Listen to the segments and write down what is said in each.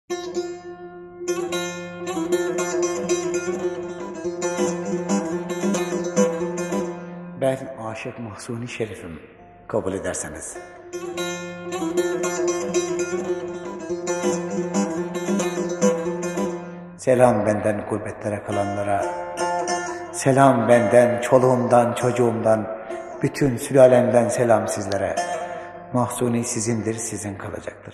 Ben Aşık Mahsuni Şerif'im, kabul ederseniz. Selam benden gurbetlere kalanlara, selam benden çoluğumdan çocuğumdan, bütün sülalemden selam sizlere. Mahsuni sizindir, sizin kalacaktır.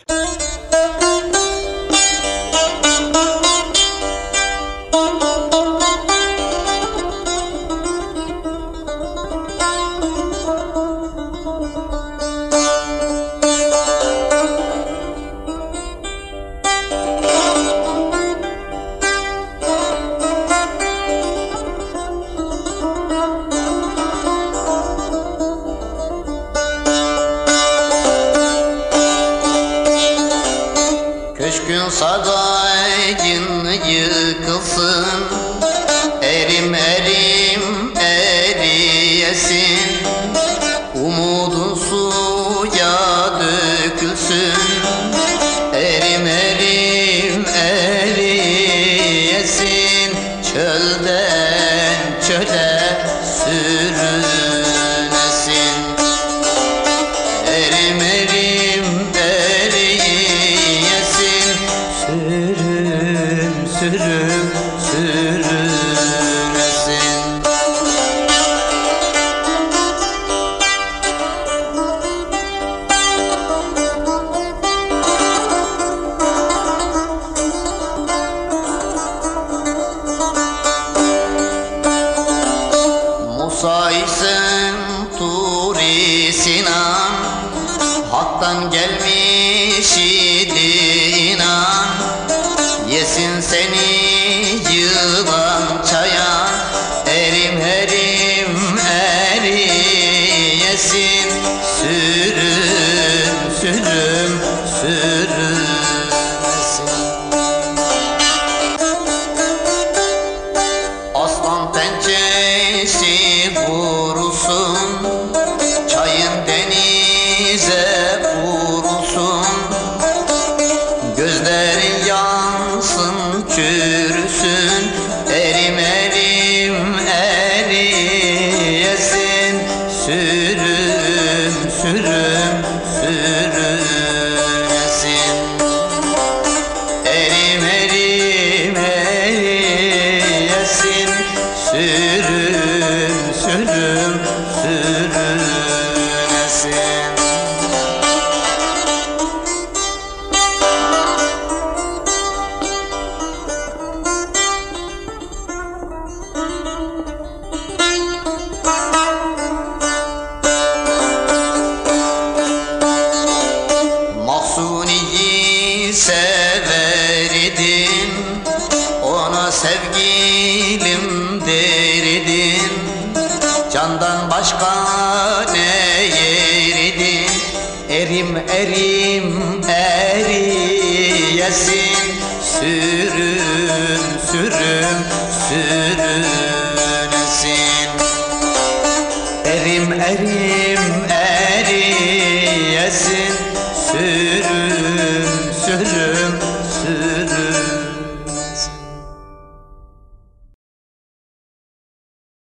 Köşkün sarayın yıkılsın, erim erim eriyesin, umudun suya dökülsün, erim erim eriyesin, çölden çöle sürünesin. Erim erim eriyesin, sürüm sürüm sürünesin. Musa isen Turi Sinan, Hak'tan gelmiş idi inan, yesin seni yılan çayan, erim erim eriyesin, sürüm sürüm sürünesin. Aslan pençesi vurulsun, çayın denize vurulsun, gözlerin yansın çürüsün, erim erim eriyesin, sürüm sürüm sürünesin. Erim erim eriyesin, sürüm sürüm sürünesin. Mahsuni'yi sever idim, ona sevgilim derdin, candan başka ne yeridin, erim erim eriyesin, sürüm sürüm sürünesin. Erim erim eriyesin, sürüm